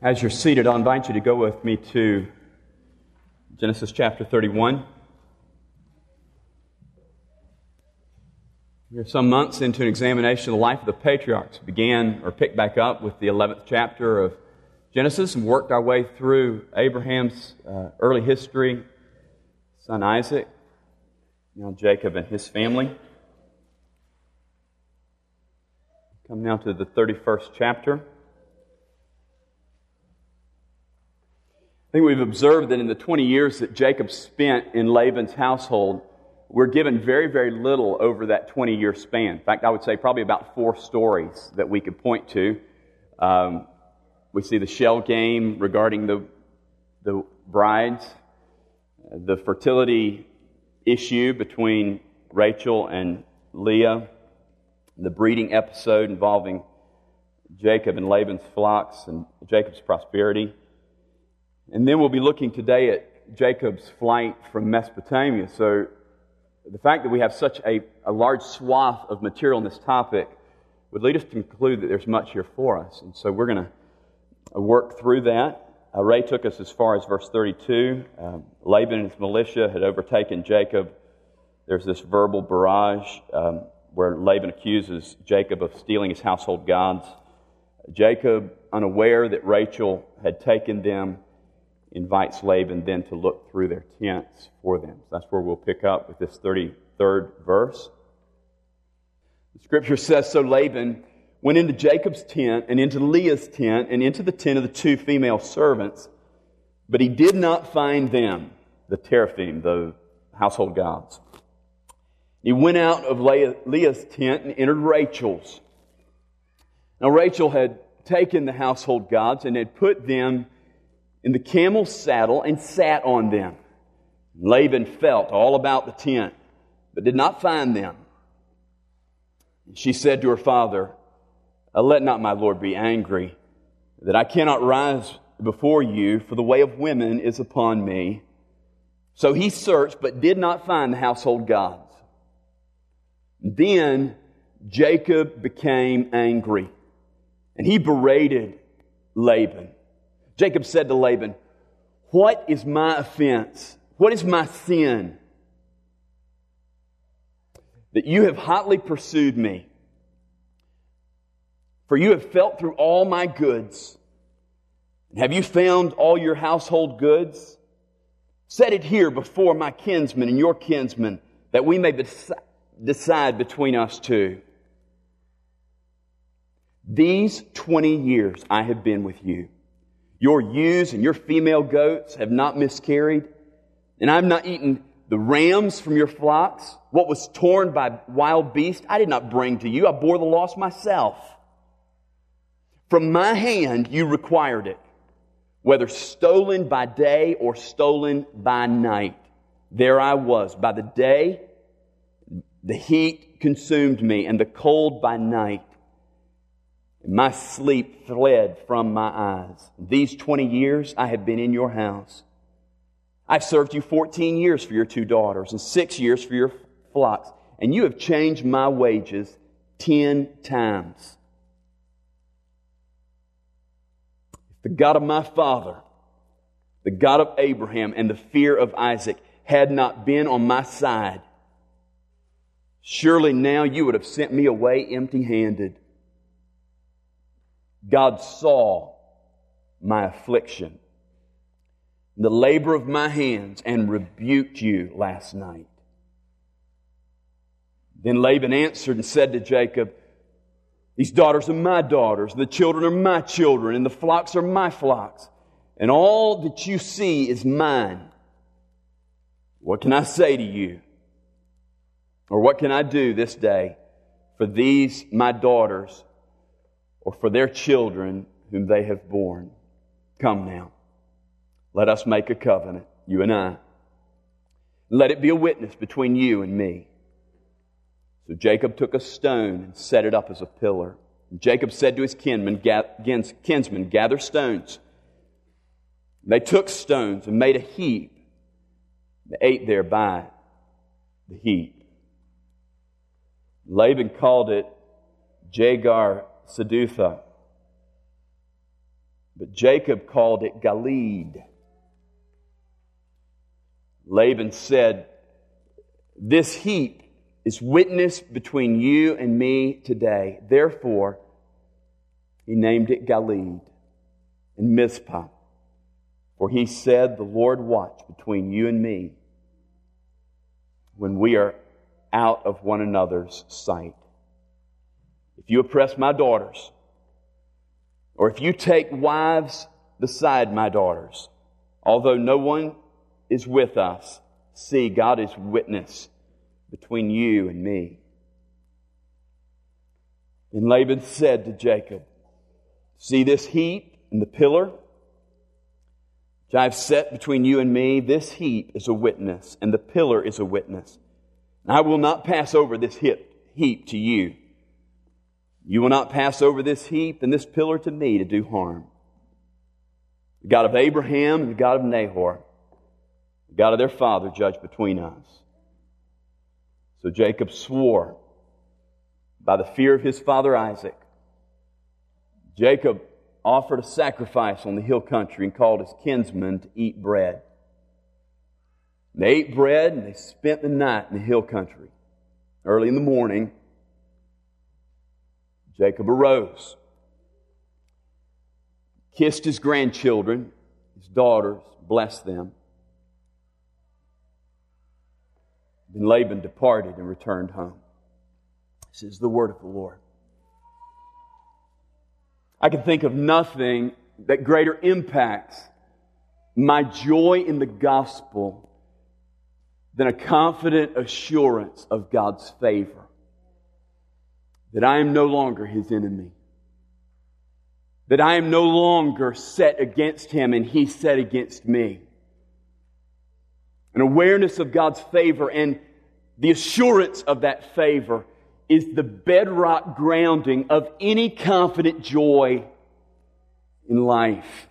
As you're seated, I'll invite you to go with me to Genesis chapter 31. We're some months into an examination of the life of the patriarchs. We began or picked back up with the 11th chapter of Genesis and worked our way through Abraham's early history, son Isaac, now Jacob and his family. Come now to the 31st chapter. I think we've observed that in the 20 years that Jacob spent in Laban's household, we're given very, very little over that 20-year span. In fact, I would say probably about 4 stories that we could point to. We see the shell game regarding the brides, the fertility issue between Rachel and Leah, the breeding episode involving Jacob and Laban's flocks and Jacob's prosperity. And then we'll be looking today at Jacob's flight from Mesopotamia. So the fact that we have such a large swath of material on this topic would lead us to conclude that there's much here for us. And so we're going to work through that. Ray took us as far as verse 32. Laban and his militia had overtaken Jacob. There's this verbal barrage where Laban accuses Jacob of stealing his household gods. Jacob, unaware that Rachel had taken them, invites Laban then to look through their tents for them. So that's where we'll pick up with this 33rd verse. The Scripture says, "So Laban went into Jacob's tent and into Leah's tent and into the tent of the 2 female servants, but he did not find them," the teraphim, the household gods. He went out of Leah's tent and entered Rachel's. Now Rachel had taken the household gods and had put them in the camel's saddle and sat on them. Laban felt all about the tent, but did not find them. She said to her father, "Let not my lord be angry, that I cannot rise before you, for the way of women is upon me." So he searched, but did not find the household gods. Then Jacob became angry, and he berated Laban. Jacob said to Laban, "What is my offense? What is my sin? That you have hotly pursued me. For you have felt through all my goods. And have you found all your household goods? Set it here before my kinsmen and your kinsmen, that we may decide between us two. These 20 years I have been with you. Your ewes and your female goats have not miscarried, and I have not eaten the rams from your flocks. What was torn by wild beasts, I did not bring to you. I bore the loss myself. From my hand you required it, whether stolen by day or stolen by night. There I was. By the day, the heat consumed me, and the cold by night. My sleep fled from my eyes. These 20 years I have been in your house. I've served you 14 years for your 2 daughters and 6 years for your flocks, and you have changed my wages 10 times. If the God of my father, the God of Abraham, and the fear of Isaac had not been on my side, surely now you would have sent me away empty-handed. God saw my affliction, the labor of my hands, and rebuked you last night." Then Laban answered and said to Jacob, "These daughters are my daughters, the children are my children, and the flocks are my flocks, and all that you see is mine. What can I say to you? Or what can I do this day for these my daughters, or for their children whom they have borne? Come now, let us make a covenant, you and I. Let it be a witness between you and me." So Jacob took a stone and set it up as a pillar. And Jacob said to his kinsmen, "Gather stones." They took stones and made a heap. They ate there by the heap. Laban called it Jegar Sedutha. But Jacob called it Galeed. Laban said, "This heap is witness between you and me today." Therefore, he named it Galeed and Mizpah. For he said, "The Lord watch between you and me when we are out of one another's sight. If you oppress my daughters, or if you take wives beside my daughters, although no one is with us, see, God is witness between you and me." And Laban said to Jacob, "See this heap and the pillar which I have set between you and me? This heap is a witness, and the pillar is a witness. And I will not pass over this heap to you. You will not pass over this heap and this pillar to me to do harm. The God of Abraham and the God of Nahor, the God of their father, judge between us." So Jacob swore by the fear of his father Isaac. Jacob offered a sacrifice on the hill country and called his kinsmen to eat bread. They ate bread and they spent the night in the hill country. Early in the morning, Jacob arose, kissed his grandchildren, his daughters, blessed them. Then Laban departed and returned home. This is the word of the Lord. I can think of nothing that greater impacts my joy in the gospel than a confident assurance of God's favor. That I am no longer His enemy. That I am no longer set against Him and He set against me. An awareness of God's favor and the assurance of that favor is the bedrock grounding of any confident joy in life.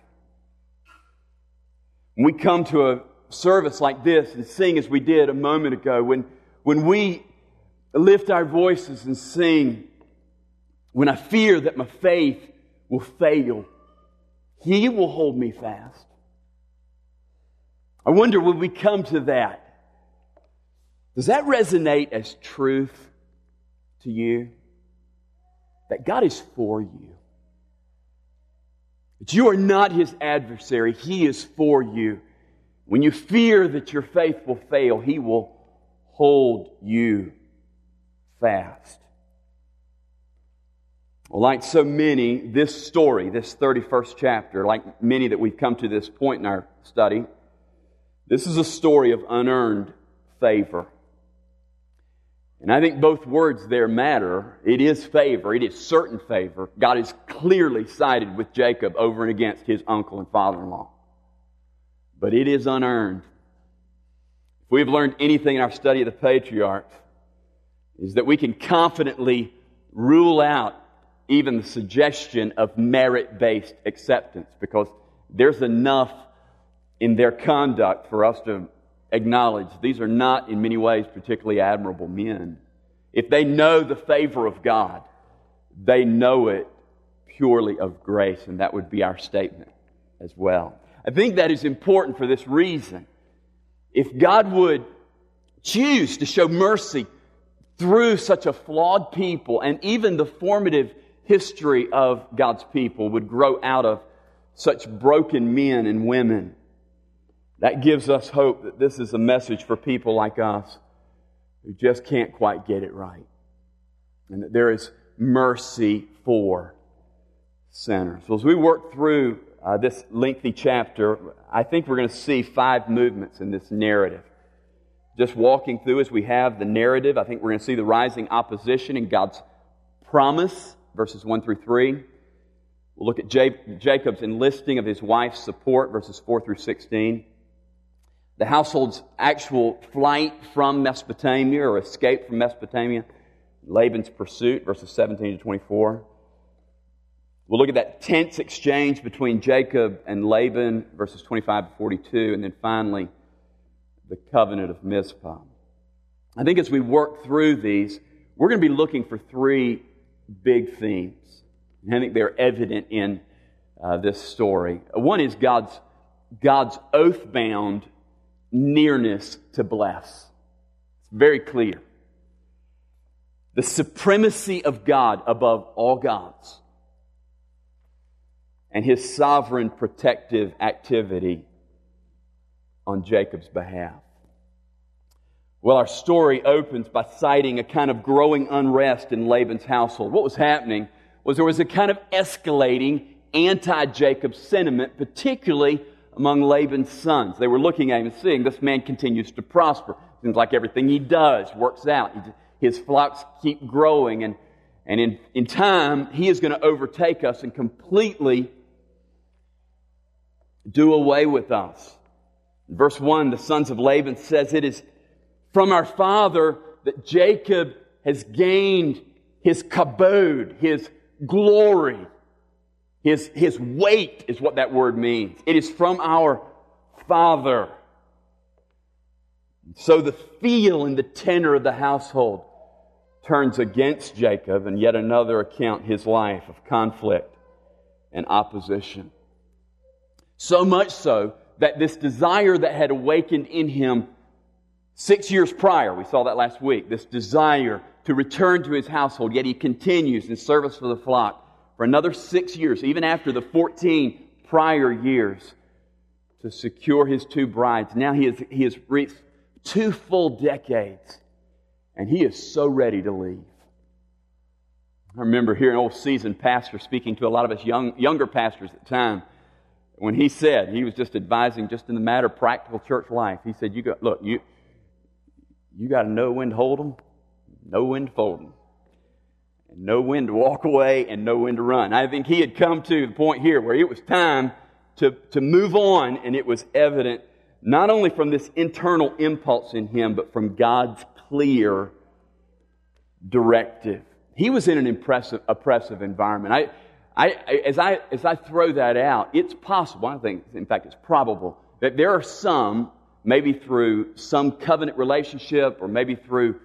When we come to a service like this and sing as we did a moment ago, when we lift our voices and sing, "When I fear that my faith will fail, He will hold me fast." I wonder, when we come to that, does that resonate as truth to you? That God is for you. That you are not His adversary. He is for you. When you fear that your faith will fail, He will hold you fast. Well, like so many, this story, this 31st chapter, like many that we've come to this point in our study, this is a story of unearned favor. And I think both words there matter. It is favor. It is certain favor. God is clearly sided with Jacob over and against his uncle and father-in-law. But it is unearned. If we've learned anything in our study of the patriarchs, is that we can confidently rule out even the suggestion of merit-based acceptance, because there's enough in their conduct for us to acknowledge these are not in many ways particularly admirable men. If they know the favor of God, they know it purely of grace, and that would be our statement as well. I think that is important for this reason. If God would choose to show mercy through such a flawed people, and even the formative history of God's people would grow out of such broken men and women, that gives us hope that this is a message for people like us who just can't quite get it right. And that there is mercy for sinners. So as we work through this lengthy chapter, I think we're going to see 5 movements in this narrative. Just walking through as we have the narrative, I think we're going to see the rising opposition in God's promise, verses 1 through 3. We'll look at Jacob's enlisting of his wife's support, verses 4 through 16. The household's actual flight from Mesopotamia or escape from Mesopotamia, Laban's pursuit, verses 17 to 24. We'll look at that tense exchange between Jacob and Laban, verses 25 to 42, and then finally, the covenant of Mizpah. I think as we work through these, we're going to be looking for 3 big themes. And I think they're evident in this story. One is God's oath-bound nearness to bless. It's very clear. The supremacy of God above all gods, and His sovereign protective activity on Jacob's behalf. Well, our story opens by citing a kind of growing unrest in Laban's household. What was happening was there was a kind of escalating anti-Jacob sentiment, particularly among Laban's sons. They were looking at him and seeing this man continues to prosper. Seems like everything he does works out. His flocks keep growing, and in time, he is going to overtake us and completely do away with us. In verse 1, the sons of Laban says, "It is from our father that Jacob has gained his kabod, his glory, his weight," is what that word means. It is from our father. So the feel and the tenor of the household turns against Jacob, and yet another account his life of conflict and opposition. So much so that this desire that had awakened in him 6 years prior, we saw that last week, this desire to return to his household, yet he continues in service for the flock for another 6 years, even after the 14 prior years, to secure his 2 brides. Now he has reached 2 full decades, and he is so ready to leave. I remember hearing an old seasoned pastor speaking to a lot of us younger pastors at the time, when he said, he was just advising just in the matter of practical church life. He said, you got to know when to hold them, know when to fold them, and know when to walk away, and know when to run. I think he had come to the point here where it was time to move on, and it was evident not only from this internal impulse in him, but from God's clear directive. He was in an oppressive environment. As I throw that out, it's possible, I think, in fact, it's probable, that there are some, maybe through some covenant relationship, or maybe through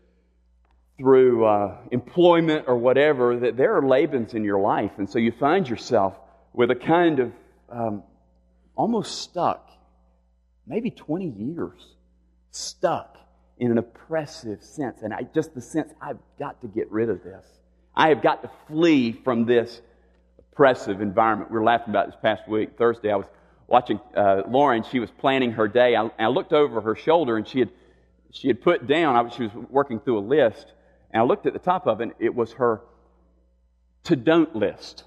employment or whatever, that there are Labans in your life. And so you find yourself with a kind of almost stuck, maybe 20 years, stuck in an oppressive sense. And just the sense, I've got to get rid of this. I have got to flee from this oppressive environment. We were laughing about this past week. Thursday, I was watching Lauren. She was planning her day. I looked over her shoulder, and she had put down, she was working through a list, and I looked at the top of it, and it was her to-don't list.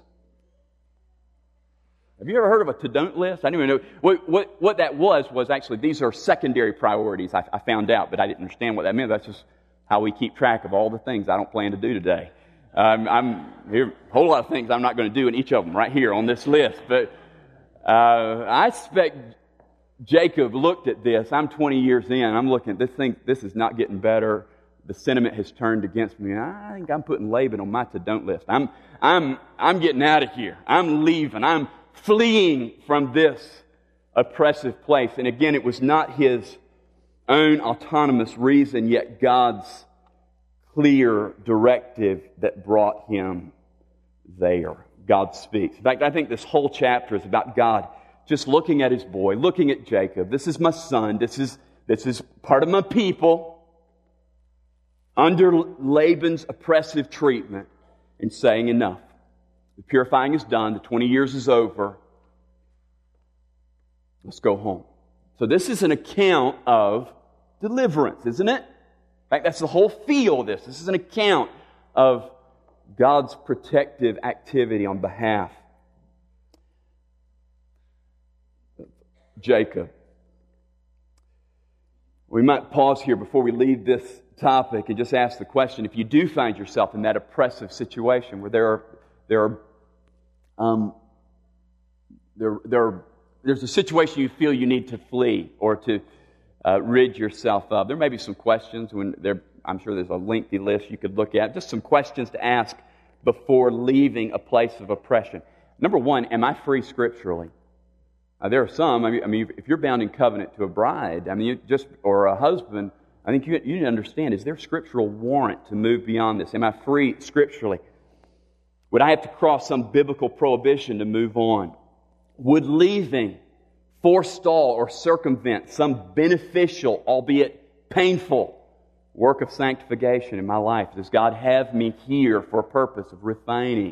Have you ever heard of a to-don't list? I didn't even know. What that was actually, these are secondary priorities, I found out, but I didn't understand what that meant. That's just how we keep track of all the things I don't plan to do today. I'm here, a whole lot of things I'm not going to do in each of them right here on this list. But I suspect Jacob looked at this. I'm 20 years in. I'm looking at this thing. This is not getting better. The sentiment has turned against me. And I think I'm putting Laban on my to-don't list. I'm getting out of here. I'm leaving. I'm fleeing from this oppressive place. And again, it was not his own autonomous reason, yet God's clear directive that brought him there. God speaks. In fact, I think this whole chapter is about God just looking at his boy, looking at Jacob. This is my son. This is part of my people under Laban's oppressive treatment, and saying enough. The purifying is done. The 20 years is over. Let's go home. So this is an account of deliverance, isn't it? In fact, that's the whole feel of this. This is an account of God's protective activity on behalf of Jacob. We might pause here before we leave this topic and just ask the question, if you do find yourself in that oppressive situation where there's a situation you feel you need to flee or to rid yourself of. There may be some questions. I'm sure there's a lengthy list you could look at. Just some questions to ask before leaving a place of oppression. Number one, am I free scripturally? There are some. I mean, if you're bound in covenant to a bride, or a husband, I think you need to understand: is there scriptural warrant to move beyond this? Am I free scripturally? Would I have to cross some biblical prohibition to move on? Would leaving forestall or circumvent some beneficial, albeit painful, work of sanctification in my life? Does God have me here for a purpose of refining?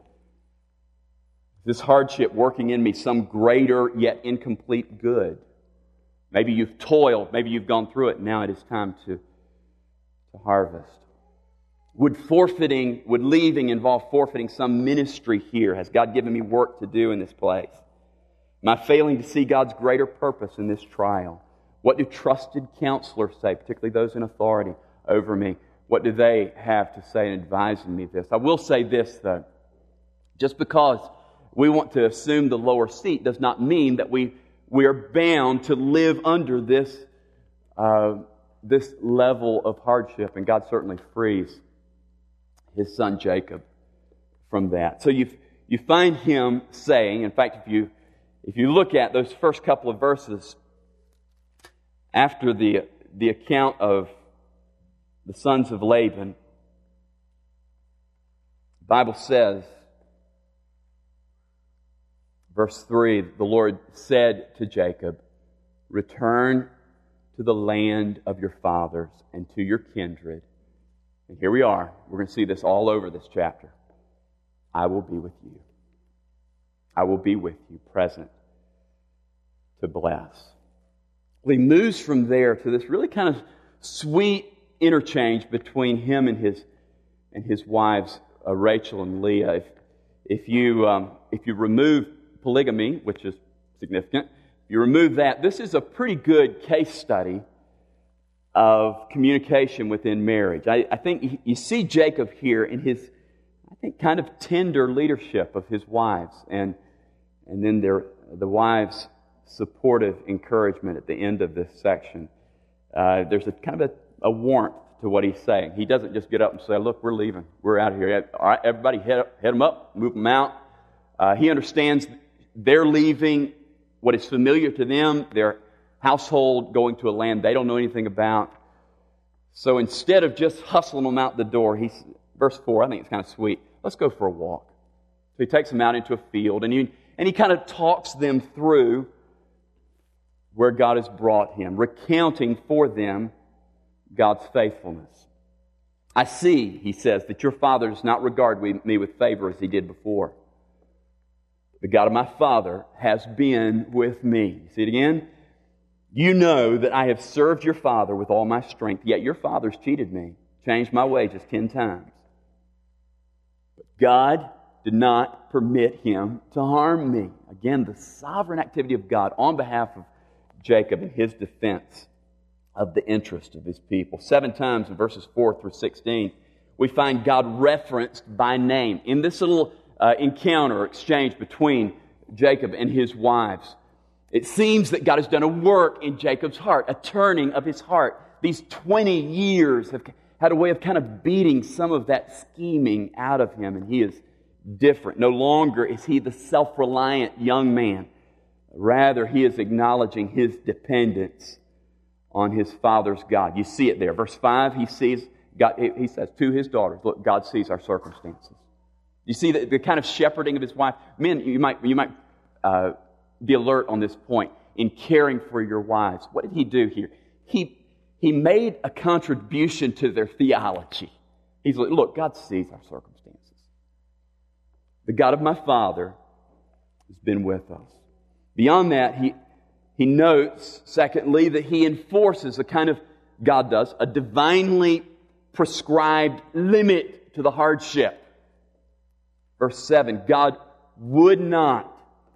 This hardship working in me some greater yet incomplete good? Maybe you've toiled, maybe you've gone through it, now it is time to harvest. Would leaving involve forfeiting some ministry here? Has God given me work to do in this place? Am I failing to see God's greater purpose in this trial? What do trusted counselors say, particularly those in authority over me? What do they have to say in advising me this? I will say this, though. Just because we want to assume the lower seat does not mean that we are bound to live under this level of hardship. And God certainly frees His son Jacob from that. So you find him saying, in fact, if you look at those first couple of verses after the account of the sons of Laban, the Bible says, verse 3, the Lord said to Jacob, "Return to the land of your fathers and to your kindred." And here we are. We're going to see this all over this chapter. "I will be with you. I will be with you, present to bless." Well, he moves from there to this really kind of sweet interchange between him and his wives, Rachel and Leah. If you remove polygamy, which is significant, if you remove that, this is a pretty good case study of communication within marriage. I think you see Jacob here in his, I think, kind of tender leadership of his wives, and then the wives' supportive encouragement at the end of this section. There's a kind of a warmth to what he's saying. He doesn't just get up and say, "Look, we're leaving. We're out of here. All right, everybody, head them up, move them out." He understands they're leaving what is familiar to them, their household, going to a land they don't know anything about. So instead of just hustling them out the door, verse 4, I think it's kind of sweet, "Let's go for a walk." So he takes them out into a field, and he kind of talks them through where God has brought him, recounting for them God's faithfulness. "I see," he says, "that your father does not regard me with favor as he did before. The God of my father has been with me." See it again? "You know that I have served your father with all my strength, yet your father's cheated me, changed my wages 10 times. But God did not permit him to harm me." Again, the sovereign activity of God on behalf of Jacob in his defense of the interest of his people. 7 times in verses 4 through 16, we find God referenced by name in this little encounter, exchange between Jacob and his wives. It seems that God has done a work in Jacob's heart, a turning of his heart. These 20 years have had a way of kind of beating some of that scheming out of him, and he is different. No longer is he the self-reliant young man. Rather, he is acknowledging his dependence on his father's God. You see it there. Verse 5, he says to his daughters, "Look, God sees our circumstances." You see the kind of shepherding of his wife. Men, you might be alert on this point in caring for your wives. What did he do here? He made a contribution to their theology. He's like, "Look, God sees our circumstances. The God of my father has been with us." Beyond that, he notes, secondly, that he enforces God does, a divinely prescribed limit to the hardship. Verse 7, "God would not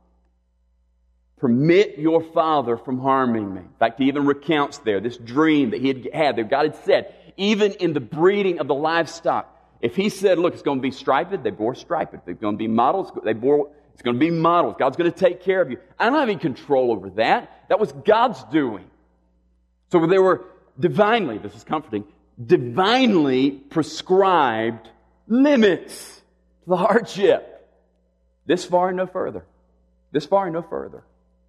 permit your father from harming me." In fact, he even recounts there this dream that he had that God had said, even in the breeding of the livestock, if he said, "Look, it's going to be striped," they bore striped. If it's going to be mottled, it's going to be mottled. God's going to take care of you. I don't have any control over that. That was God's doing. So there were divinely, this is comforting, divinely prescribed limits to the hardship. This far and no further. This far and no further.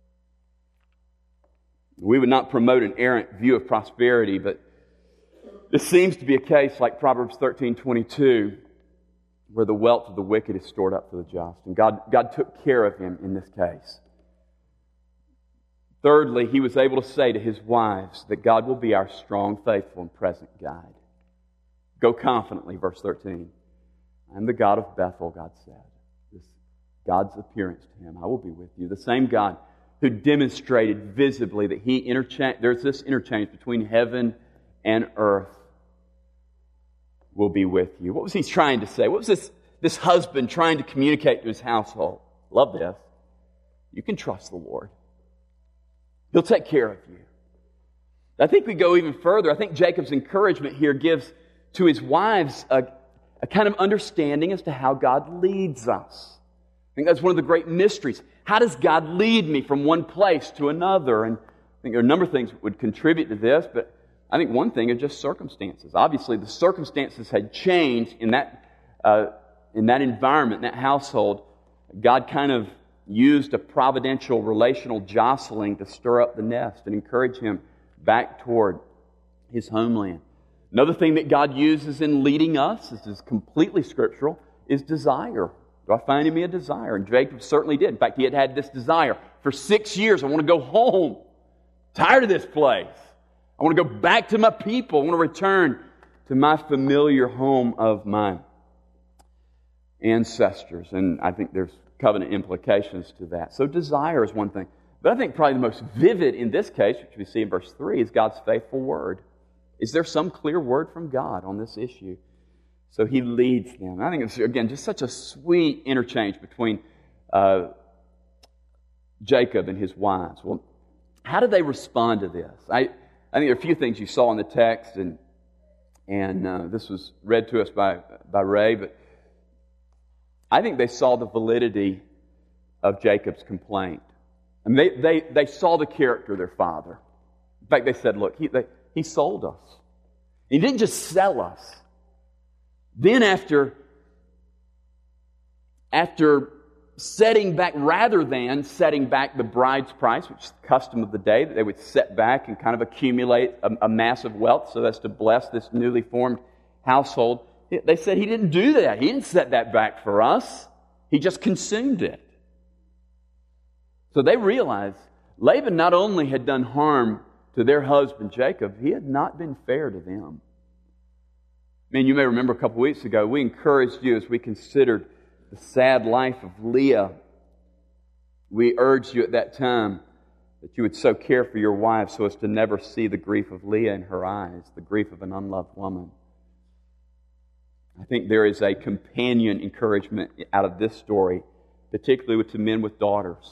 We would not promote an errant view of prosperity, but this seems to be a case like Proverbs 13:22, where the wealth of the wicked is stored up for the just. And God took care of him in this case. Thirdly, he was able to say to his wives that God will be our strong, faithful, and present guide. Go confidently, verse 13. I am the God of Bethel, God said. This God's appearance to him. I will be with you. The same God who demonstrated visibly that there's this interchange between heaven and earth will be with you. What was he trying to say? What was this husband trying to communicate to his household? Love this. You can trust the Lord. He'll take care of you. I think we go even further. I think Jacob's encouragement here gives to his wives a kind of understanding as to how God leads us. I think that's one of the great mysteries. How does God lead me from one place to another? And I think there are a number of things that would contribute to this, but I think one thing is just circumstances. Obviously, the circumstances had changed in that environment, in that household. God kind of used a providential relational jostling to stir up the nest and encourage him back toward his homeland. Another thing that God uses in leading us, this is completely scriptural, is desire. Do I find in me a desire? And Jacob certainly did. In fact, he had had this desire. For 6 years, I want to go home. Tired of this place. I want to go back to my people. I want to return to my familiar home of my ancestors. And I think there's covenant implications to that. So desire is one thing. But I think probably the most vivid in this case, which we see in verse 3, is God's faithful word. Is there some clear word from God on this issue? So he leads them. I think it's, again, just such a sweet interchange between Jacob and his wives. Well, how did they respond to this? I think there are a few things you saw in the text, and this was read to us by Ray, but I think they saw the validity of Jacob's complaint. And they saw the character of their father. In fact, they said, look, he sold us. He didn't just sell us. Then after setting back, rather than setting back the bride's price, which is the custom of the day, that they would set back and kind of accumulate a massive wealth so as to bless this newly formed household, they said he didn't do that. He didn't set that back for us. He just consumed it. So they realized Laban not only had done harm to their husband Jacob, he had not been fair to them. You may remember a couple of weeks ago, we encouraged you as we considered the sad life of Leah. We urged you at that time that you would so care for your wife so as to never see the grief of Leah in her eyes, the grief of an unloved woman. I think there is a companion encouragement out of this story, particularly to men with daughters.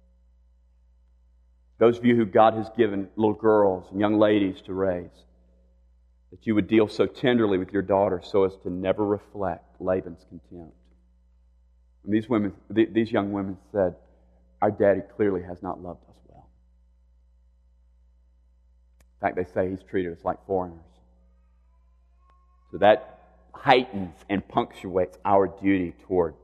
Those of you who God has given little girls and young ladies to raise, that you would deal so tenderly with your daughters so as to never reflect Laban's contempt. And these young women said, our daddy clearly has not loved us well. In fact, they say he's treated us like foreigners. So that heightens and punctuates our duty toward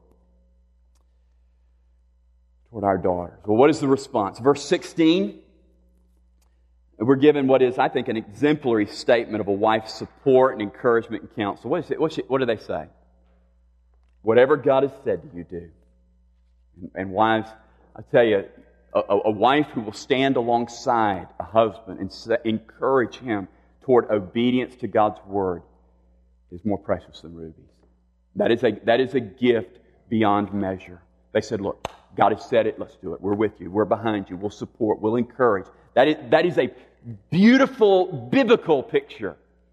our daughters. Well, what is the response? Verse 16, we're given what is, I think, an exemplary statement of a wife's support and encouragement and counsel. What is it? What do they say? Whatever God has said to you, do. And wives, I tell you, a wife who will stand alongside a husband and encourage him toward obedience to God's word is more precious than rubies. That is a gift beyond measure. They said, look, God has said it, let's do it. We're with you. We're behind you. We'll support. We'll encourage. That is a beautiful biblical picture.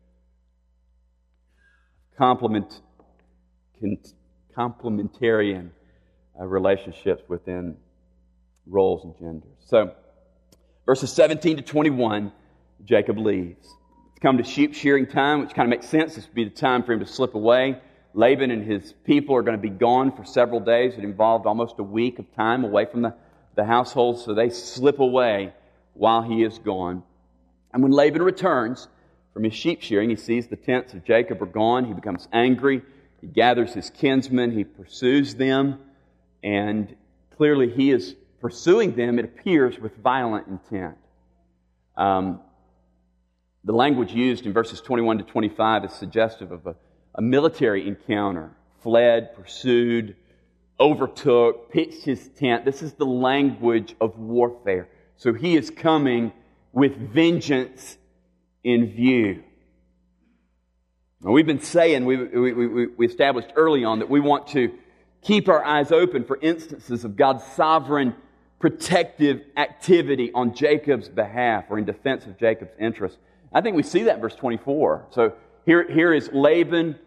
Complementarian relationships within roles and genders. So, verses 17 to 21, Jacob leaves. It's come to sheep shearing time, which kind of makes sense. This would be the time for him to slip away. Laban and his people are going to be gone for several days. It involved almost a week of time away from the household, so they slip away while he is gone. And when Laban returns from his sheep shearing, he sees the tents of Jacob are gone. He becomes angry. He gathers his kinsmen. He pursues them. And clearly he is pursuing them, it appears, with violent intent. The language used in verses 21 to 25 is suggestive of a military encounter fled, pursued, overtook, pitched his tent. This is the language of warfare. So he is coming with vengeance in view. Now, we've been saying, we established early on that we want to keep our eyes open for instances of God's sovereign protective activity on Jacob's behalf or in defense of Jacob's interests. I think we see that in verse 24. So here is Laban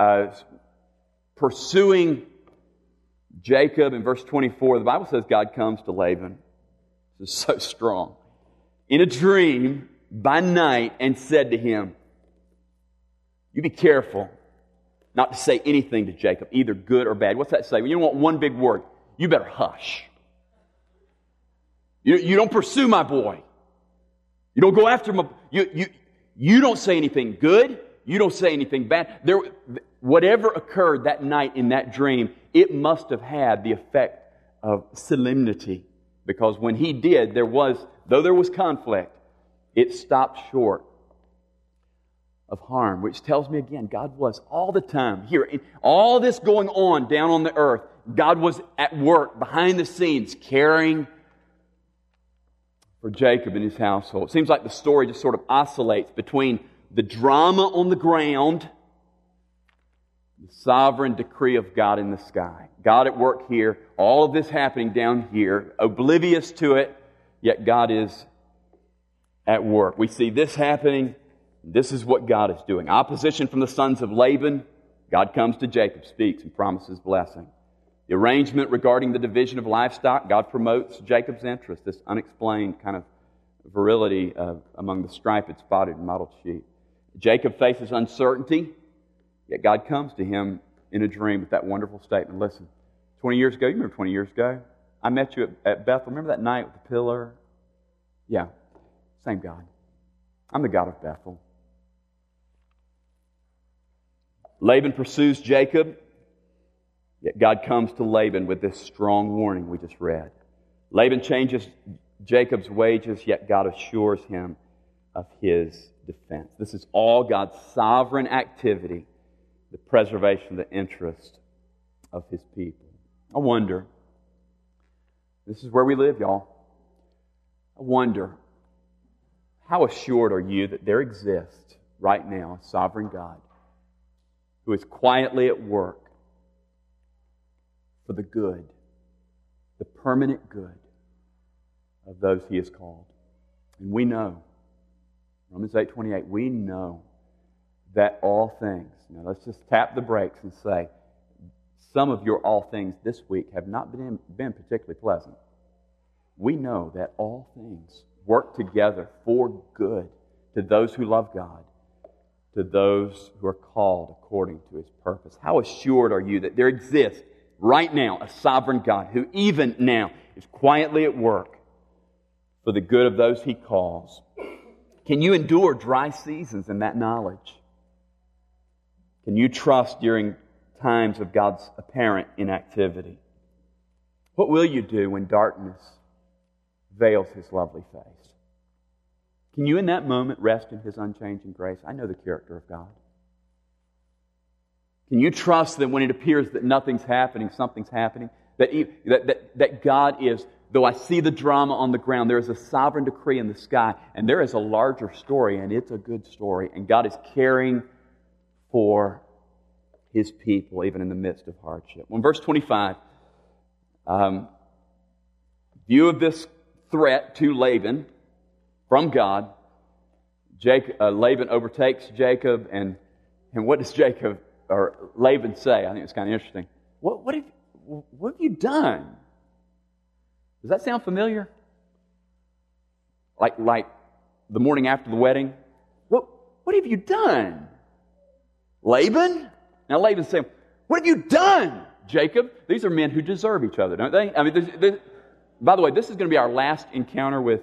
pursuing Jacob in verse 24. The Bible says God comes to Laban. This is so strong. In a dream by night and said to him, you be careful not to say anything to Jacob, either good or bad. What's that say? Well, you don't want one big word. You better hush. You don't pursue my boy. You don't go after him. You don't say anything good. You don't say anything bad. Whatever occurred that night in that dream, it must have had the effect of solemnity. Because when he did, though there was conflict, it stopped short of harm, which tells me again, God was all the time here. All this going on down on the earth, God was at work behind the scenes, caring for Jacob and his household. It seems like the story just sort of oscillates between the drama on the ground, the sovereign decree of God in the sky. God at work here, all of this happening down here, oblivious to it, yet God is at work. We see this happening. This is what God is doing. Opposition from the sons of Laban. God comes to Jacob, speaks, and promises blessing. The arrangement regarding the division of livestock, God promotes Jacob's interest, this unexplained kind of virility among the striped, spotted, and mottled sheep. Jacob faces uncertainty, yet God comes to him in a dream with that wonderful statement. Listen, 20 years ago, you remember 20 years ago? I met you at Bethel. Remember that night with the pillar? Yeah, same God. I'm the God of Bethel. Laban pursues Jacob, yet God comes to Laban with this strong warning we just read. Laban changes Jacob's wages, yet God assures him of his defense. This is all God's sovereign activity, the preservation of the interest of His people. I wonder, this is where we live, y'all. I wonder, how assured are you that there exists right now a sovereign God who is quietly at work for the good, the permanent good of those He has called? And we know, Romans 8:28, we know that all things, now let's just tap the brakes and say, some of your all things this week have not been particularly pleasant. We know that all things work together for good to those who love God, to those who are called according to His purpose. How assured are you that there exists right now a sovereign God who even now is quietly at work for the good of those He calls? Can you endure dry seasons in that knowledge? Can you trust during times of God's apparent inactivity? What will you do when darkness veils His lovely face? Can you in that moment rest in His unchanging grace? I know the character of God. Can you trust that when it appears that nothing's happening, something's happening? That God is, though I see the drama on the ground, there is a sovereign decree in the sky, and there is a larger story, and it's a good story, and God is caring for His people, even in the midst of hardship. Well, in verse 25, view of this threat to Laban from God, Laban overtakes Jacob, and what does Laban say? I think it's kind of interesting. What have you done? Does that sound familiar? Like the morning after the wedding? What have you done? Laban? Now Laban's saying, what have you done, Jacob? These are men who deserve each other, don't they? I mean, by the way, this is going to be our last encounter with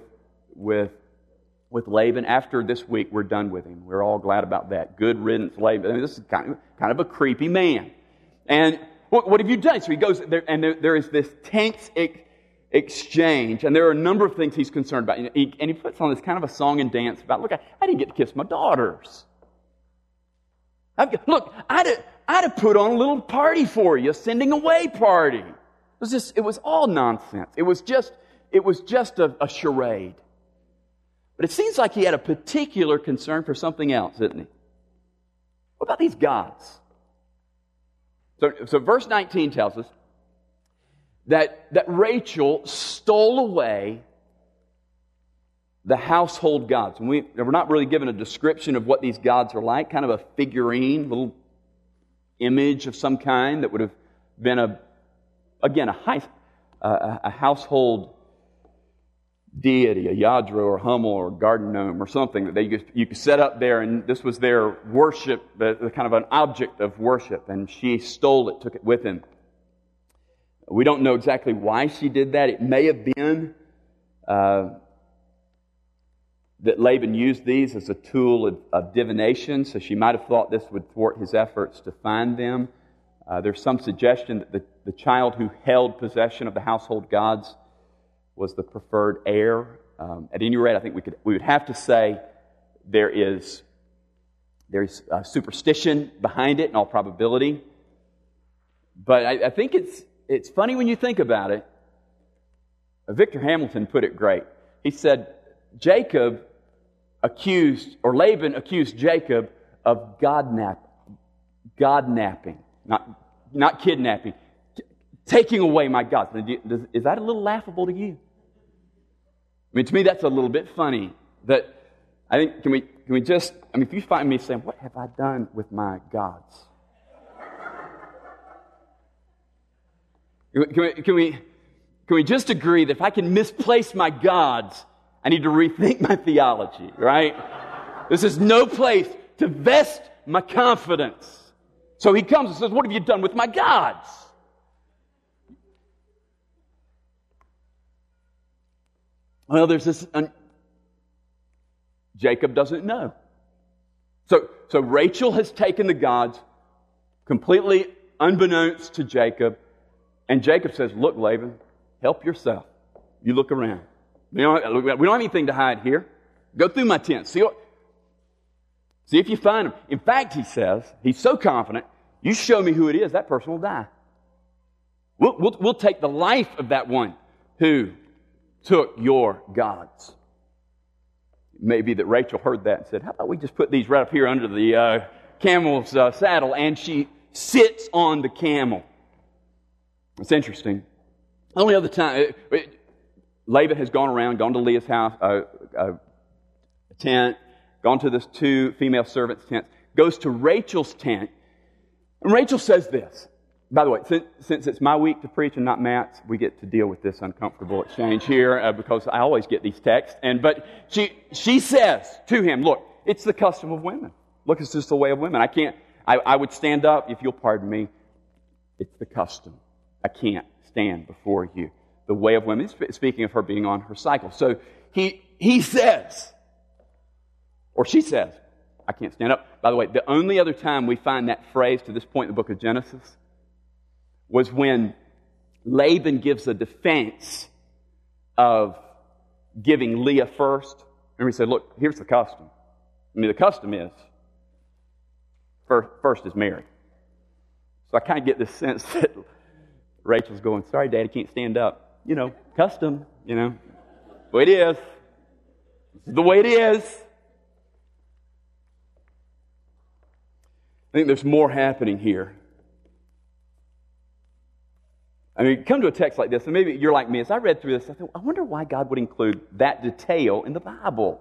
Laban. After this week, we're done with him. We're all glad about that. Good riddance, Laban. I mean, this is kind of a creepy man. And what have you done? So he goes there, and there is this tense exchange, and there are a number of things he's concerned about. And he puts on this kind of a song and dance about, look, I didn't get to kiss my daughters. I'd have put on a little party for you, a sending away party. It was all nonsense. It was just a charade. But it seems like he had a particular concern for something else, didn't he? What about these gods? So verse 19 tells us that Rachel stole away the household gods. And we're not really given a description of what these gods are like, kind of a figurine, little image of some kind that would have been a household deity, a Yadro or Hummel or garden gnome or something that you could set up there, and this was their worship, the kind of an object of worship, and she stole it, took it with him. We don't know exactly why she did that. It may have been that Laban used these as a tool of divination, so she might have thought this would thwart his efforts to find them. There's some suggestion that the child who held possession of the household gods was the preferred heir. At any rate, I think we would have to say there's superstition behind it in all probability. But I think it's funny when you think about it. Victor Hamilton put it great. He said, Laban accused Jacob of God napping, not kidnapping, taking away my gods. Is that a little laughable to you? I mean, to me, that's a little bit funny. That I think, can we just, if you find me saying, what have I done with my gods? Can we just agree that if I can misplace my gods, I need to rethink my theology, right? This is no place to vest my confidence. So he comes and says, what have you done with my gods? Well, there's this... Jacob doesn't know. So Rachel has taken the gods completely unbeknownst to Jacob, and Jacob says, look, Laban, help yourself. You look around. We don't have anything to hide here. Go through my tent. See if you find them. In fact, he says, he's so confident, you show me who it is, that person will die. We'll take the life of that one who took your gods. It may be that Rachel heard that and said, how about we just put these right up here under the camel's saddle, and she sits on the camel. It's interesting. Only other time... Laban has gone to Leah's house, tent, gone to this 2 female servants' tents, goes to Rachel's tent, and Rachel says this. By the way, since it's my week to preach and not Matt's, we get to deal with this uncomfortable exchange here because I always get these texts. But she says to him, look, it's the custom of women. Look, it's just the way of women. I would stand up, if you'll pardon me. It's the custom. I can't stand before you. The way of women, speaking of her being on her cycle. So he says, or she says, I can't stand up. By the way, the only other time we find that phrase to this point in the book of Genesis was when Laban gives a defense of giving Leah first. And he said, look, here's the custom. The custom is, first is Mary. So I kind of get this sense that Rachel's going, sorry, Daddy, can't stand up. Custom, the way it is. This is the way it is. I think there's more happening here. Come to a text like this, and maybe you're like me. As I read through this, I thought, I wonder why God would include that detail in the Bible.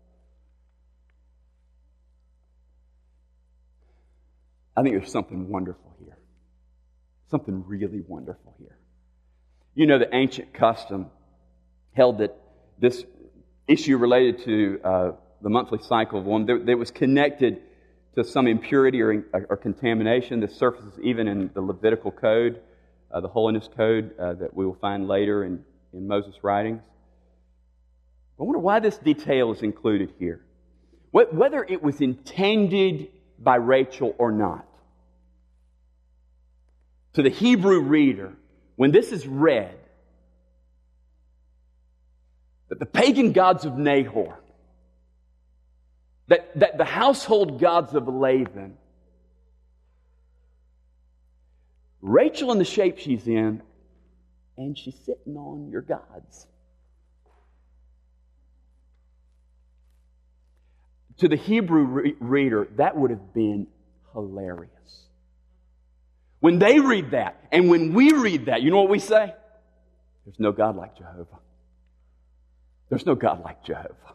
I think there's something wonderful here. Something really wonderful here. The ancient custom held that this issue related to the monthly cycle of one, that was connected to some impurity or contamination. This surfaces even in the Levitical code, the holiness code that we will find later in Moses' writings. I wonder why this detail is included here. Whether it was intended by Rachel or not. To the Hebrew reader, when this is read, that the pagan gods of Nahor, that the household gods of Laban Rachel in the shape she's in, and she's sitting on your gods. To the Hebrew reader, that would have been hilarious. When they read that, and when we read that, you know what we say? There's no God like Jehovah. There's no God like Jehovah.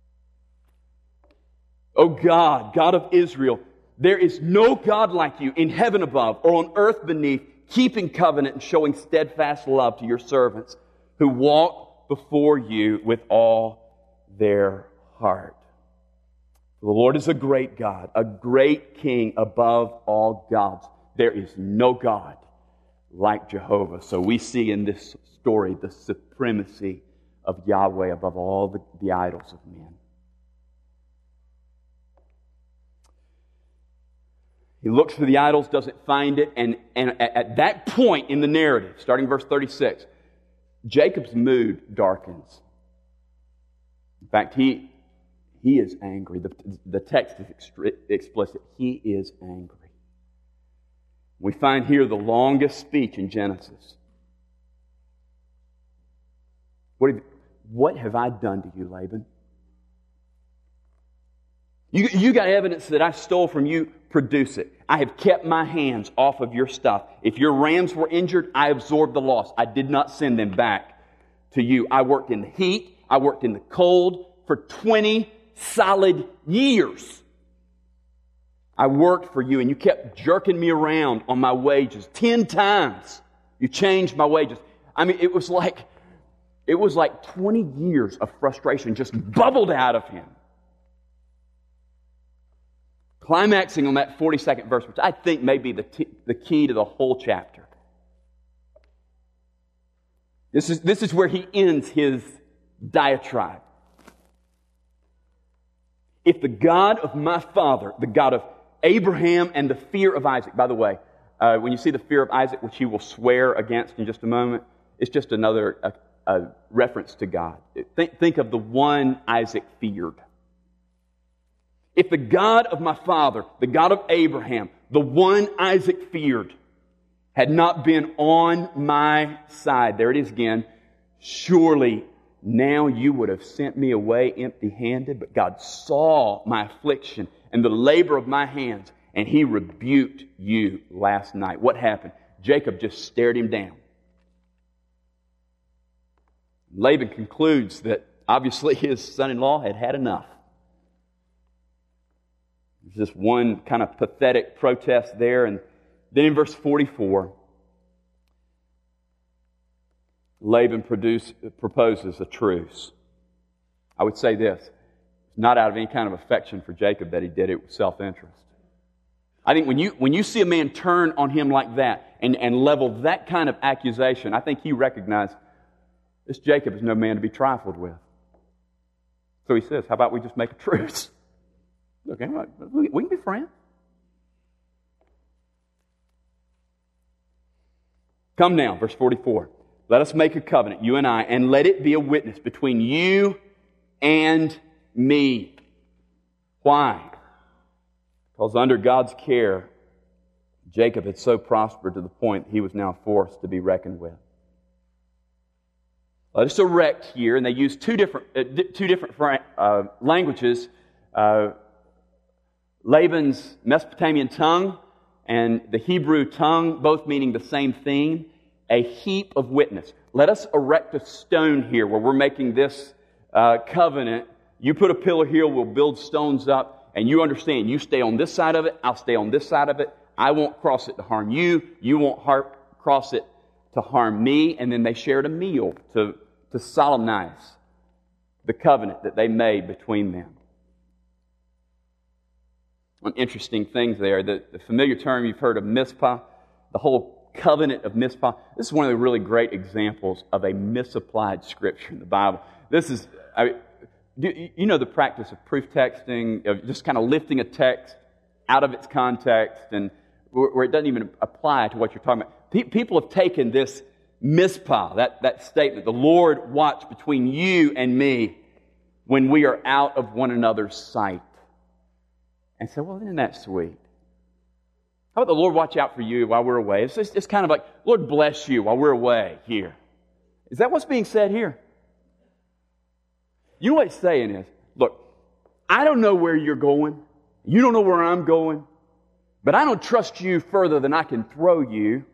Oh God, God of Israel, there is no God like you in heaven above or on earth beneath, keeping covenant and showing steadfast love to your servants who walk before you with all their heart. The Lord is a great God, a great King above all gods. There is no God like Jehovah. So we see in this story the supremacy of Yahweh above all the idols of men. He looks for the idols, doesn't find it, and at that point in the narrative, starting verse 36, Jacob's mood darkens. In fact, he is angry. The text is explicit. He is angry. We find here the longest speech in Genesis. What have I done to you, Laban? You got evidence that I stole from you, produce it. I have kept my hands off of your stuff. If your rams were injured, I absorbed the loss. I did not send them back to you. I worked in the heat. I worked in the cold for 20 solid years. I worked for you and you kept jerking me around on my wages 10 times. You changed my wages. I mean, it was like 20 years of frustration just bubbled out of him. Climaxing on that 42nd verse, which I think may be the key to the whole chapter. This is where he ends his diatribe. If the God of my father, the God of Abraham and the fear of Isaac, by the way, when you see the fear of Isaac, which he will swear against in just a moment, it's just another a reference to God. Think of the one Isaac feared. If the God of my father, the God of Abraham, the one Isaac feared, had not been on my side, there it is again, surely now you would have sent me away empty-handed, but God saw my affliction and the labor of my hands, and He rebuked you last night. What happened? Jacob just stared him down. Laban concludes that obviously his son-in-law had had enough. There's just one kind of pathetic protest there. And then in verse 44, Laban proposes a truce. I would say this. It's not out of any kind of affection for Jacob that he did it with self-interest. I think when you see a man turn on him like that and level that kind of accusation, I think he recognized this Jacob is no man to be trifled with. So he says, how about we just make a truce? Okay, we can be friends. Come now, verse 44. Let us make a covenant, you and I, and let it be a witness between you and me. Why? Because under God's care, Jacob had so prospered to the point he was now forced to be reckoned with. Let us erect here, and they use two different languages. Laban's Mesopotamian tongue and the Hebrew tongue, both meaning the same thing, a heap of witness. Let us erect a stone here where we're making this covenant. You put a pillar here, we'll build stones up, and you understand, you stay on this side of it, I'll stay on this side of it. I won't cross it to harm you, you won't cross it to harm me. And then they shared a meal to solemnize the covenant that they made between them. One interesting thing there, the familiar term you've heard of Mizpah, the whole covenant of Mizpah. This is one of the really great examples of a misapplied scripture in the Bible. This is, you know the practice of proof texting, of just kind of lifting a text out of its context and where it doesn't even apply to what you're talking about. People have taken this Mizpah, that statement, the Lord watch between you and me when we are out of one another's sight. And say, well, isn't that sweet? How about the Lord watch out for you while we're away? It's kind of like, Lord bless you while we're away here. Is that what's being said here? You know what it's saying is, look, I don't know where you're going. You don't know where I'm going. But I don't trust you further than I can throw you.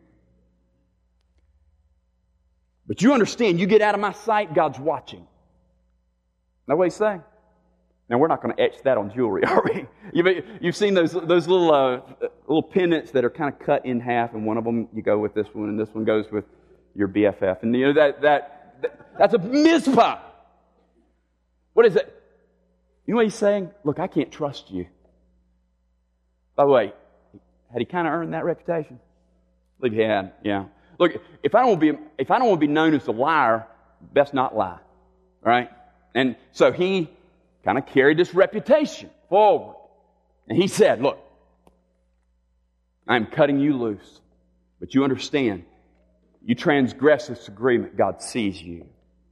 But you understand, you get out of my sight, God's watching. That's what he's saying. Now, we're not going to etch that on jewelry, are we? You've seen those little pendants that are kind of cut in half, and one of them you go with this one, and this one goes with your BFF. And you know that's a Mizpah. What is it? You know what he's saying? Look, I can't trust you. By the way, had he kind of earned that reputation? I believe he had. Yeah. Look, if I don't want to be known as a liar, best not lie. Right? And so he kind of carried this reputation forward. And he said, look, I'm cutting you loose. But you understand, you transgress this agreement, God sees you.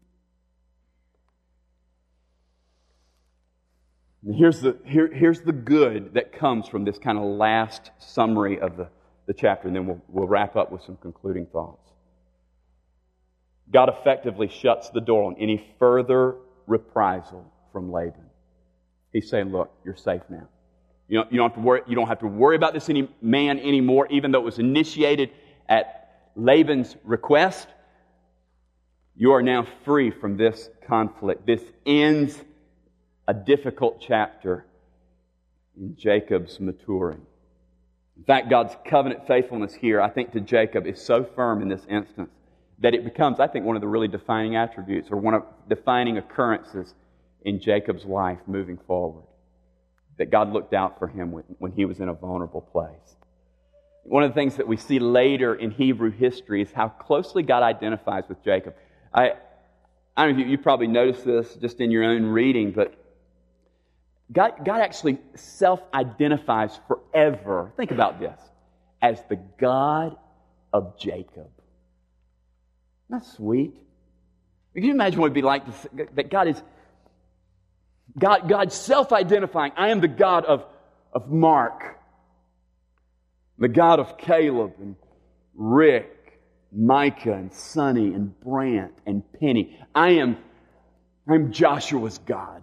And here's the good that comes from this kind of last summary of the chapter, and then we'll wrap up with some concluding thoughts. God effectively shuts the door on any further reprisal from Laban. He's saying, look, you're safe now. You don't have to worry about this man anymore, even though it was initiated at Laban's request. You are now free from this conflict. This ends a difficult chapter in Jacob's maturing. In fact, God's covenant faithfulness here, I think, to Jacob is so firm in this instance that it becomes, I think, one of the really defining attributes or one of defining occurrences in Jacob's life moving forward. That God looked out for him when he was in a vulnerable place. One of the things that we see later in Hebrew history is how closely God identifies with Jacob. I don't know if you probably noticed this just in your own reading, but God actually self-identifies forever, think about this, as the God of Jacob. Isn't that sweet? Can you imagine what it'd be like that God self-identifying, I am the God of Mark, the God of Caleb and Rick, Micah and Sonny and Brant and Penny. I'm Joshua's God.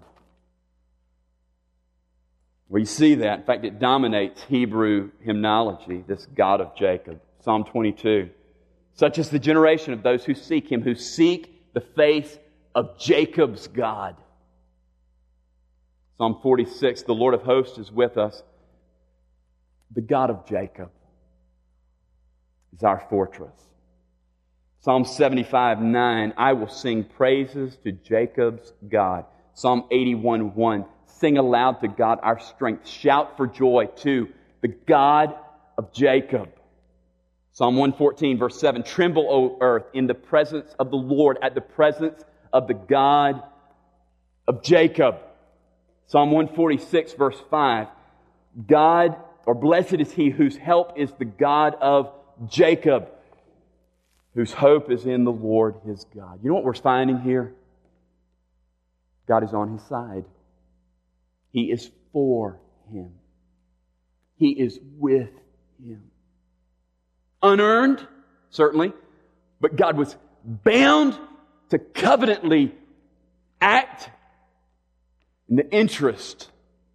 Well, you see that. In fact, it dominates Hebrew hymnology, this God of Jacob. Psalm 22. Such is the generation of those who seek Him, who seek the face of Jacob's God. Psalm 46, the Lord of hosts is with us. The God of Jacob is our fortress. Psalm 75:9, I will sing praises to Jacob's God. Psalm 81:1, sing aloud to God our strength. Shout for joy to the God of Jacob. Psalm 114, verse 7, tremble, O earth, in the presence of the Lord, at the presence of the God of Jacob. Psalm 146, verse 5, God, or blessed is he whose help is the God of Jacob, whose hope is in the Lord his God. You know what we're finding here? God is on his side. He is for him. He is with him. Unearned, certainly, but God was bound to covenantly act in the interest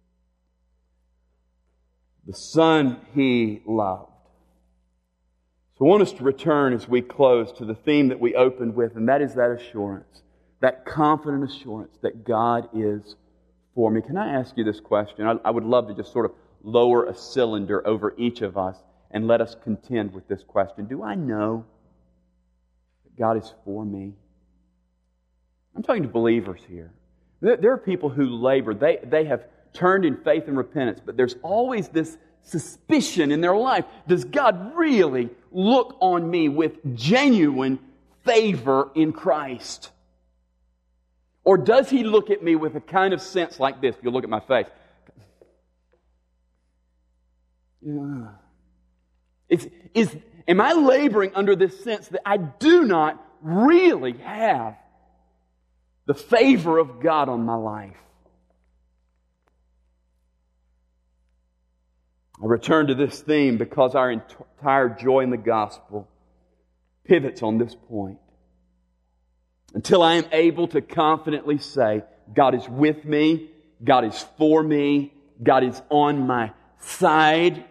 of the Son He loved. So I want us to return as we close to the theme that we opened with, and that is that assurance, that confident assurance that God is for me. Can I ask you this question? I would love to just sort of lower a cylinder over each of us and let us contend with this question. Do I know that God is for me? I'm talking to believers here. There are people who labor. They have turned in faith and repentance, but there's always this suspicion in their life. Does God really look on me with genuine favor in Christ? Or does He look at me with a kind of sense like this? If you look at my face. Am I laboring under this sense that I do not really have the favor of God on my life? I return to this theme because our entire joy in the gospel pivots on this point. Until I am able to confidently say, God is with me, God is for me, God is on my side,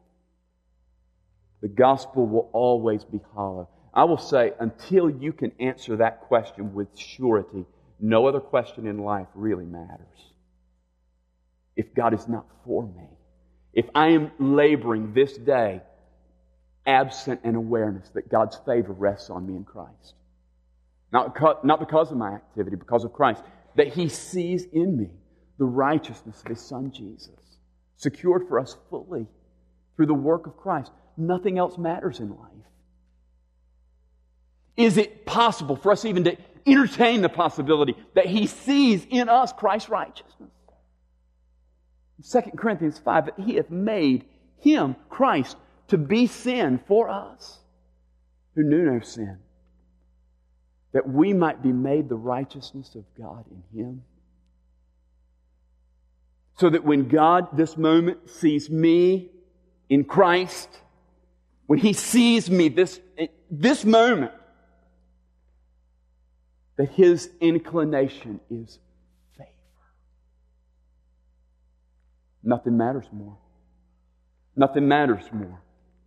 the gospel will always be hollow. I will say, until you can answer that question with surety, no other question in life really matters. If God is not for me, if I am laboring this day absent an awareness that God's favor rests on me in Christ, not because of my activity, because of Christ, that He sees in me the righteousness of His Son Jesus, secured for us fully through the work of Christ. Nothing else matters in life. Is it possible for us even to entertain the possibility that He sees in us Christ's righteousness? 2 Corinthians 5, that He hath made Him, Christ, to be sin for us, who knew no sin, that we might be made the righteousness of God in Him. So that when God, this moment, sees me in Christ, when He sees me this moment, that His inclination is favor. Nothing matters more. Nothing matters more.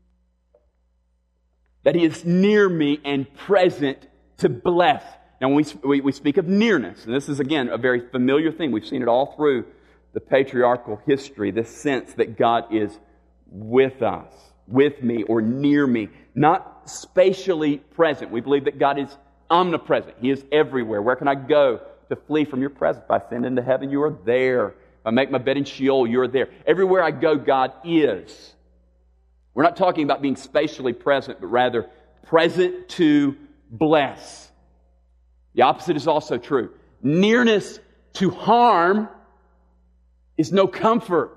That He is near me and present to bless. Now, when we speak of nearness, and this is, again, a very familiar thing. We've seen it all through the patriarchal history, this sense that God is with us, with me, or near me. Not spatially present. We believe that God is omnipresent. He is everywhere. Where can I go to flee from your presence? If I ascend into heaven, you are there. If I make my bed in Sheol, you are there. Everywhere I go, God is. We're not talking about being spatially present, but rather present to bless. The opposite is also true. Nearness to harm is no comfort.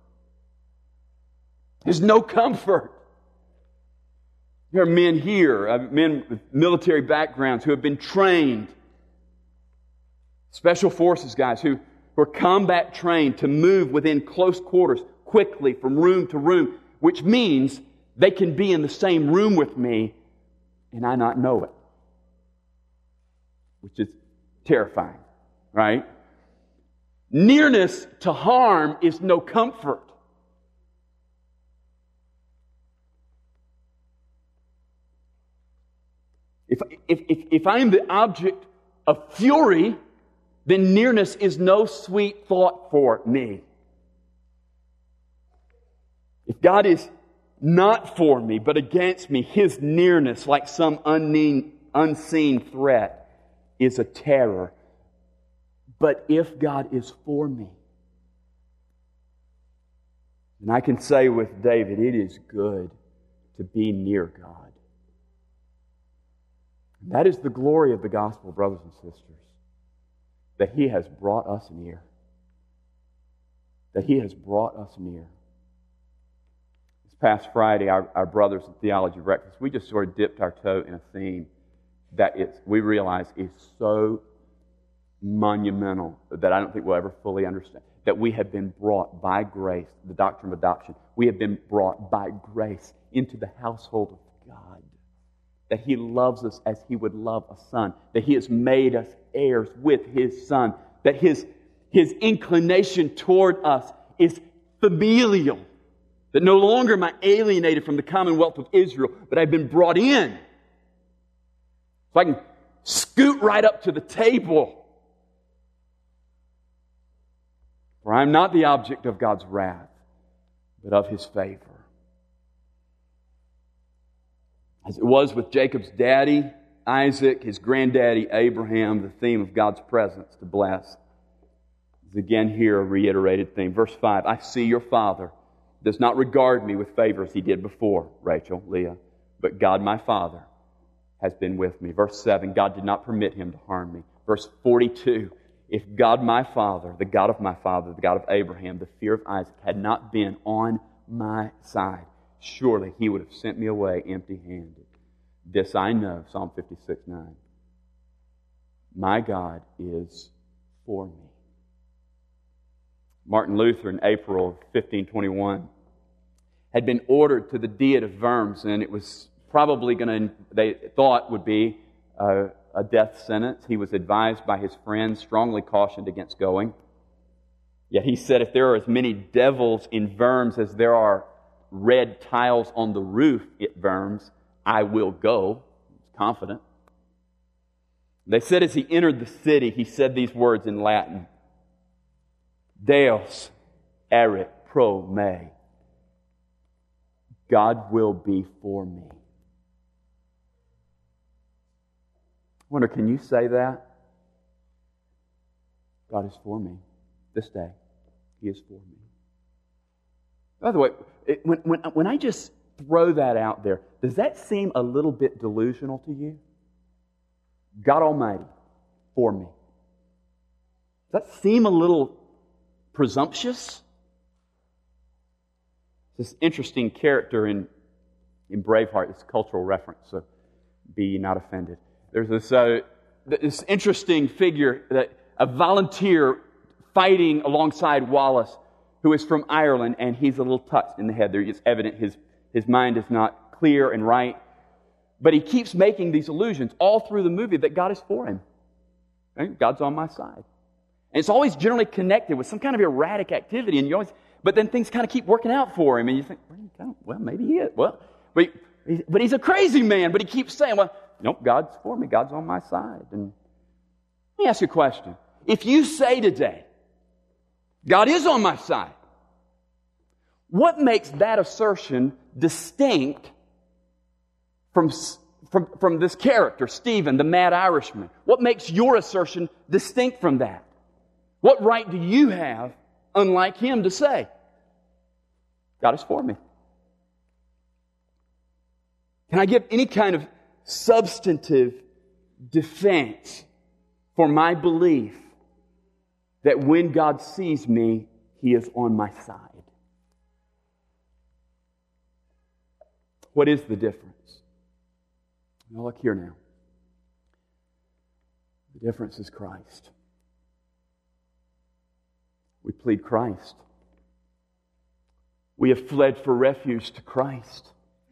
There's no comfort. There are men here, men with military backgrounds who have been trained, special forces guys who are combat trained to move within close quarters quickly from room to room, which means they can be in the same room with me and I not know it, which is terrifying, right? Nearness to harm is no comfort. If I am the object of fury, then nearness is no sweet thought for me. If God is not for me, but against me, His nearness, like some unseen threat, is a terror. But if God is for me, and I can say with David, it is good to be near God. That is the glory of the gospel, brothers and sisters, that He has brought us near. That He has brought us near. This past Friday, our brothers in Theology Breakfast, we just sort of dipped our toe in a theme that we realize is so monumental that I don't think we'll ever fully understand. That we have been brought by grace, the doctrine of adoption, we have been brought by grace into the household of God. That He loves us as He would love a son. That He has made us heirs with His Son. That His inclination toward us is familial. That no longer am I alienated from the commonwealth of Israel, but I've been brought in. So I can scoot right up to the table. For I am not the object of God's wrath, but of His favor. As it was with Jacob's daddy, Isaac, his granddaddy, Abraham, the theme of God's presence to bless is again here a reiterated theme. Verse 5, I see your father does not regard me with favor as he did before, Rachel, Leah, but God my Father has been with me. Verse 7, God did not permit him to harm me. Verse 42, if God my Father, the God of my father, the God of Abraham, the fear of Isaac, had not been on my side, surely He would have sent me away empty-handed. This I know, Psalm 56:9. My God is for me. Martin Luther, in April of 1521, had been ordered to the Diet of Worms, and it was probably they thought would be a death sentence. He was advised by his friends, strongly cautioned against going. Yet he said, if there are as many devils in Worms as there are red tiles on the roof at Worms, I will go. He was confident. They said as he entered the city, he said these words in Latin, Deus erit pro me. God will be for me. I wonder, can you say that? God is for me. This day, He is for me. By the way, when I just throw that out there, does that seem a little bit delusional to you? God Almighty, for me. Does that seem a little presumptuous? This interesting character in Braveheart, this cultural reference, so be not offended. There's this interesting figure, a volunteer fighting alongside Wallace, who is from Ireland, and he's a little touched in the head. It's evident his mind is not clear and right. But he keeps making these allusions all through the movie that God is for him. Right? God's on my side. And it's always generally connected with some kind of erratic activity, and but then things kind of keep working out for him, and you think, well, maybe he is. Well, but he's a crazy man, but he keeps saying, well, nope, God's for me. God's on my side. And let me ask you a question. If you say today, God is on my side, what makes that assertion distinct from this character, Stephen, the mad Irishman? What makes your assertion distinct from that? What right do you have, unlike him, to say, God is for me? Can I give any kind of substantive defense for my belief that when God sees me, He is on my side? What is the difference? Now look here now. The difference is Christ. We plead Christ. We have fled for refuge to Christ.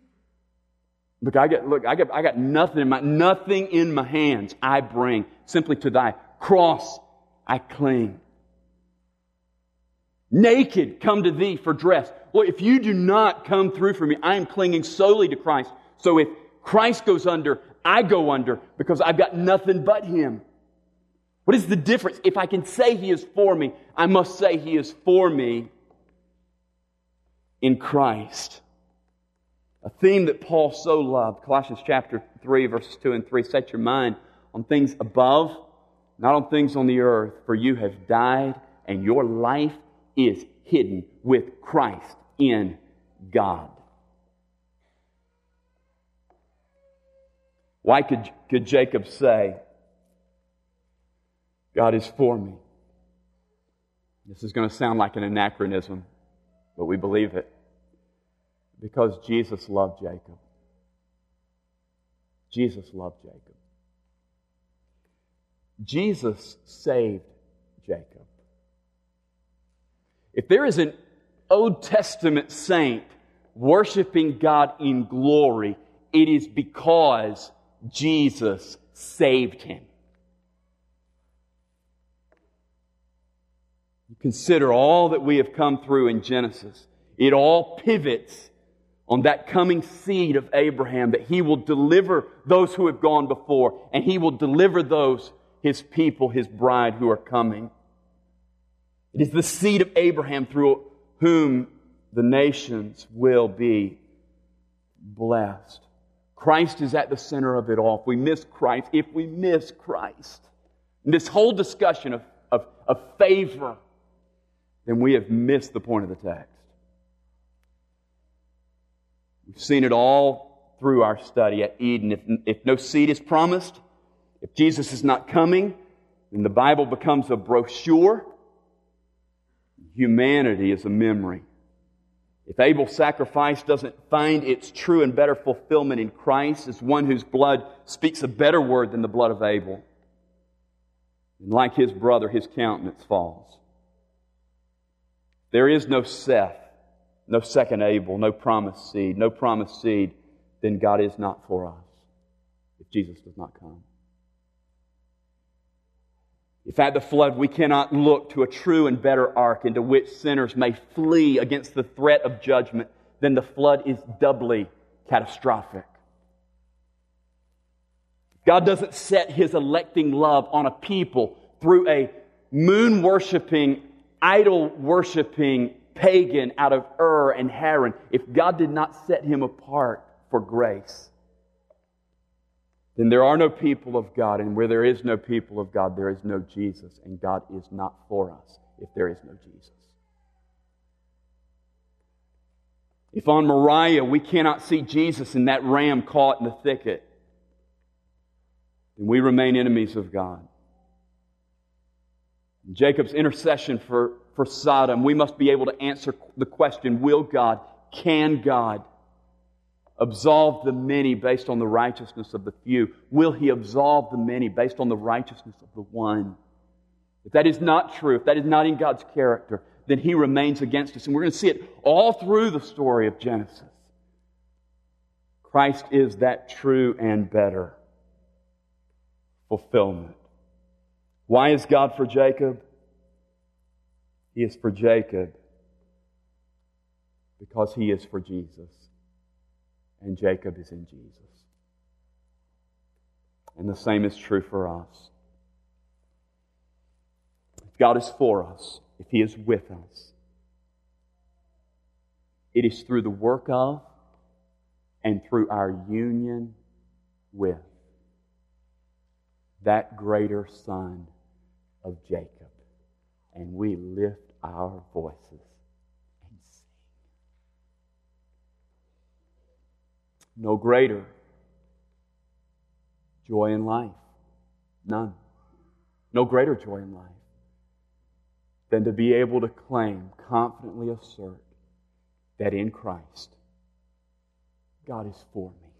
I got nothing in my hands I bring. Simply to Thy cross I cling. Naked come to Thee for dress. Well, if You do not come through for me, I am clinging solely to Christ. So if Christ goes under, I go under, because I've got nothing but Him. What is the difference? If I can say He is for me, I must say He is for me in Christ. A theme that Paul so loved. Colossians chapter 3, verses 2 and 3. Set your mind on things above, not on things on the earth. For you have died, and your life is hidden with Christ in God. Why could Jacob say, God is for me? This is going to sound like an anachronism, but we believe it. Because Jesus loved Jacob. Jesus loved Jacob. Jesus saved Jacob. If there is an Old Testament saint worshiping God in glory, it is because Jesus saved him. You consider all that we have come through in Genesis. It all pivots on that coming seed of Abraham, that He will deliver those who have gone before, and He will deliver those, His people, His bride, who are coming. It is the seed of Abraham through whom the nations will be blessed. Christ is at the center of it all. If we miss Christ, in this whole discussion of favor, then we have missed the point of the text. We've seen it all through our study at Eden. If no seed is promised, if Jesus is not coming, then the Bible becomes a brochure. Humanity is a memory. If Abel's sacrifice doesn't find its true and better fulfillment in Christ as one whose blood speaks a better word than the blood of Abel, and like his brother, his countenance falls. There is no Seth. no second Abel, no promised seed, no promised seed, then God is not for us if Jesus does not come. If at the flood we cannot look to a true and better ark into which sinners may flee against the threat of judgment, then the flood is doubly catastrophic. God doesn't set His electing love on a people through a moon-worshiping, idol-worshiping pagan out of Ur and Haran. If God did not set him apart for grace, then there are no people of God, and where there is no people of God, there is no Jesus, and God is not for us if there is no Jesus. If on Moriah we cannot see Jesus in that ram caught in the thicket, then we remain enemies of God. In Jacob's intercession for Sodom, we must be able to answer the question, can God absolve the many based on the righteousness of the few? Will He absolve the many based on the righteousness of the one? If that is not true, if that is not in God's character, then He remains against us. And we're going to see it all through the story of Genesis. Christ is that true and better fulfillment. Why is God for Jacob? He is for Jacob because he is for Jesus. And Jacob is in Jesus. And the same is true for us. If God is for us, if He is with us, it is through the work of and through our union with that greater Son of Jacob. And we lift our voices and sing. No greater joy in life. None. No greater joy in life than to be able to claim, confidently assert, that in Christ, God is for me.